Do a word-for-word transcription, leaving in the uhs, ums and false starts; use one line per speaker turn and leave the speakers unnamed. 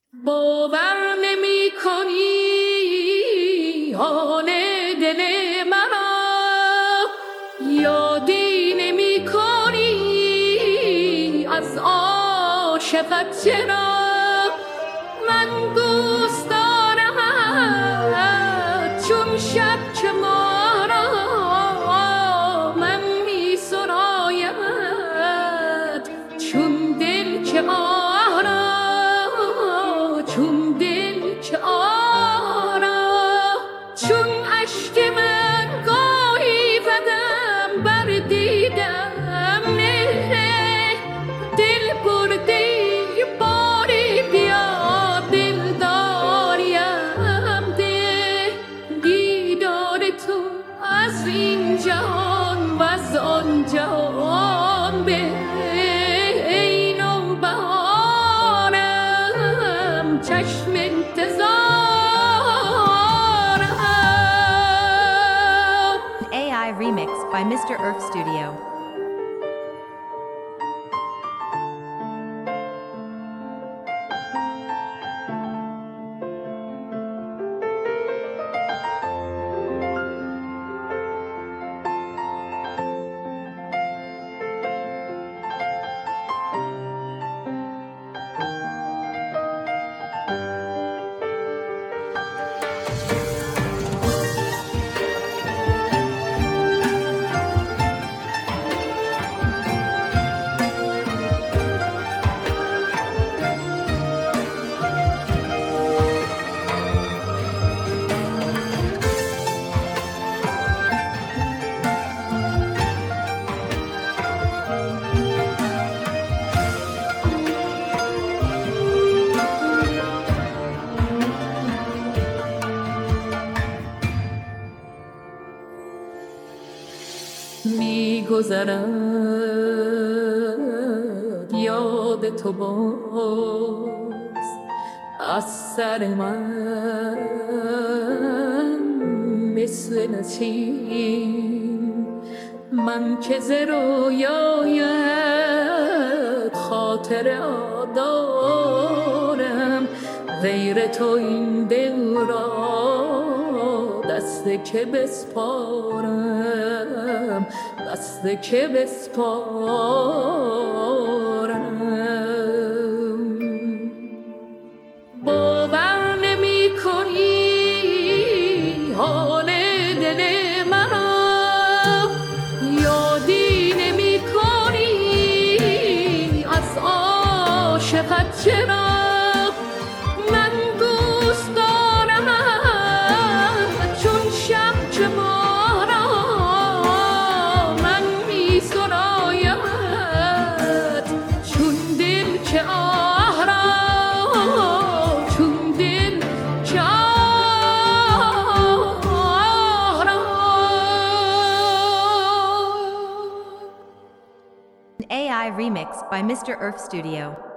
باور نمی کنی حال دل مرا، یادی نمی کنی از عاشقت چرا. من دوست دارم چون شب چه ما را، من می سرایم چون دل چه آه را، چون دل چه آه را. چون اشک من گاهی زدم بر دیدم نه، دل برده باری بیا دل داریم ده. دیدار تو از این جهان و از آن جهان به ای نوبهارم چشم انتظارم.
A I remix by Mister Earth Studio.
می گذرد یاد تو باز از سر من مثل نسیم. من که ز رویایت خاطر دارم، غیر تو این دل را دست که بسپارم، دست که بسپارم. باور نمی کنی حال دل مرا، یادی نمی کنی از عاشقت چرا. من دوست دارم چون شب چه ما را، من می سرایمت چون دل چه آه را، چون دل چه آه را.
A I remix by Mister Earth Studio.